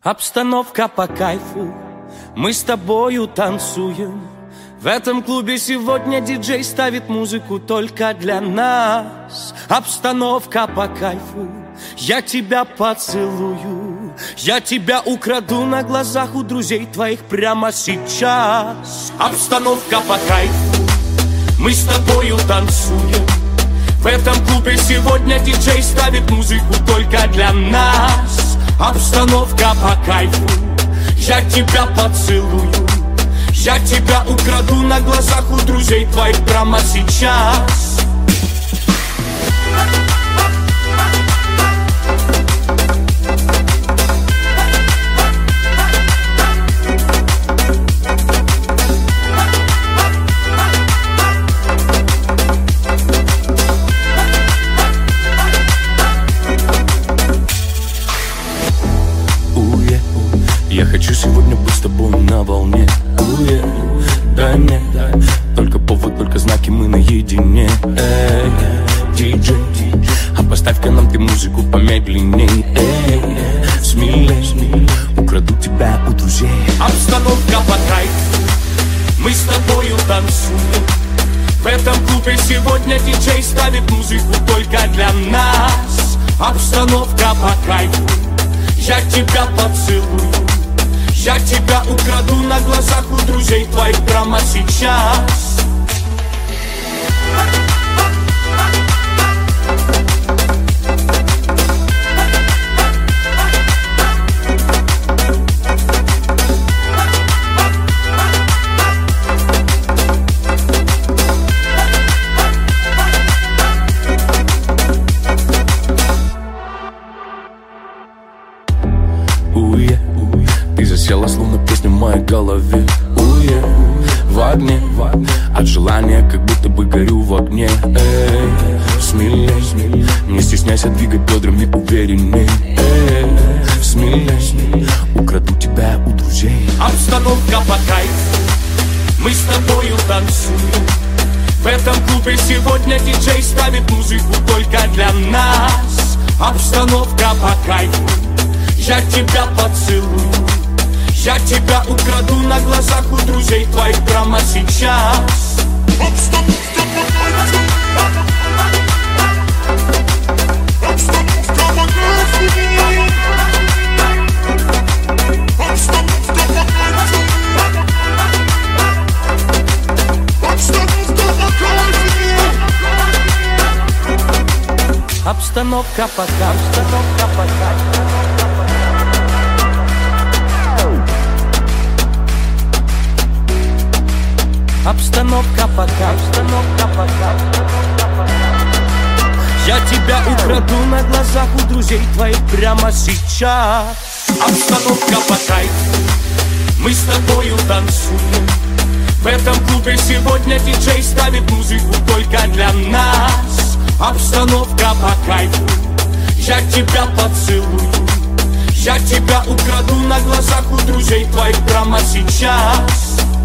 Обстановка по кайфу, мы с тобою танцуем. В этом клубе сегодня диджей ставит музыку только для нас. Обстановка по кайфу, я тебя поцелую, я тебя украду на глазах у друзей твоих прямо сейчас. Обстановка по кайфу, мы с тобою танцуем. В этом клубе сегодня диджей ставит музыку только для нас. Обстановка по кайфу, я тебя поцелую, я тебя украду на глазах у друзей твоих прямо сейчас. Я хочу сегодня быть с тобой на волне. Дай мне только повод, только знаки, мы наедине. Эй, диджей, а поставь-ка нам ты музыку помедленней. Эй, смелей, украду тебя у друзей. Обстановка по кайфу, мы с тобою танцуем. В этом клубе сегодня диджей ставит музыку только для нас. Обстановка по кайфу, я тебя поцелую, я тебя украду на глазах у друзей твоих прямо сейчас. Ты засела, словно песня в моей голове. В огне, от желания, как будто бы горю в огне. Эй, смелей, не стесняйся двигать бедрами уверенней. Эй, смелей, украду тебя у друзей. Обстановка по кайфу, мы с тобою танцуем. В этом клубе сегодня диджей ставит музыку только для нас. Обстановка по кайфу, я тебя поцелую, я тебя украду на глазах у друзей твоих прямо сейчас. Обстановка по кайфу, обстановка по кайфу, обстановка по кайфу, обстановка по кайфу, обстановка по кайфу. Обстановка по кайфу, я тебя украду на глазах у друзей твоих прямо сейчас. Обстановка по кайфу, мы с тобою танцуем. В этом клубе сегодня диджей ставит музыку только для нас. Обстановка по кайфу, я тебя поцелую, я тебя украду на глазах у друзей твоих прямо сейчас.